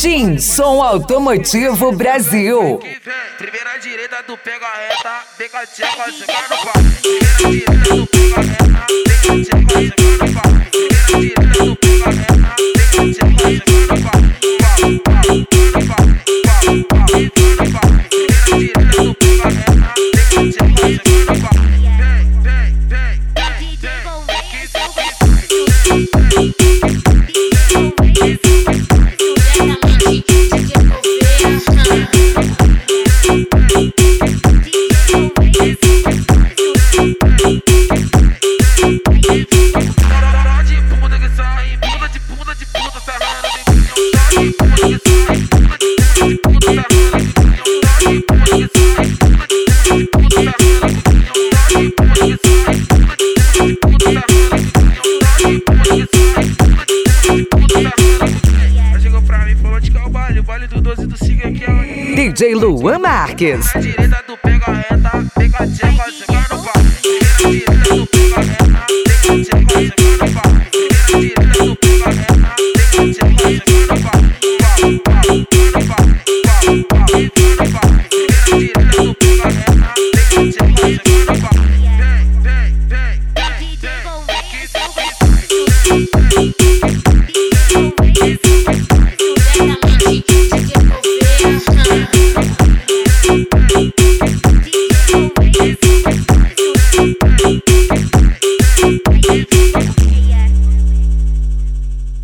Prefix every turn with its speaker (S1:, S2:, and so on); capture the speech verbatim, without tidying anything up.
S1: Tim Som Automotivo Brasil.
S2: Primeira direita do pega reta, pega a tcheca, chega no pau. Primeira direita do pega reta, pega a tcheca, chega no pau. Primeira direita do pega reta, pega a tcheca, chega no pau. Pau, pau, pau, pau, pau, pau. Primeira direita do pega reta, pega a tcheca, chega no pau. Vem, vem, vem, vem,
S1: D J Luan Marques.
S2: direita do pega reta, pega a tcheca,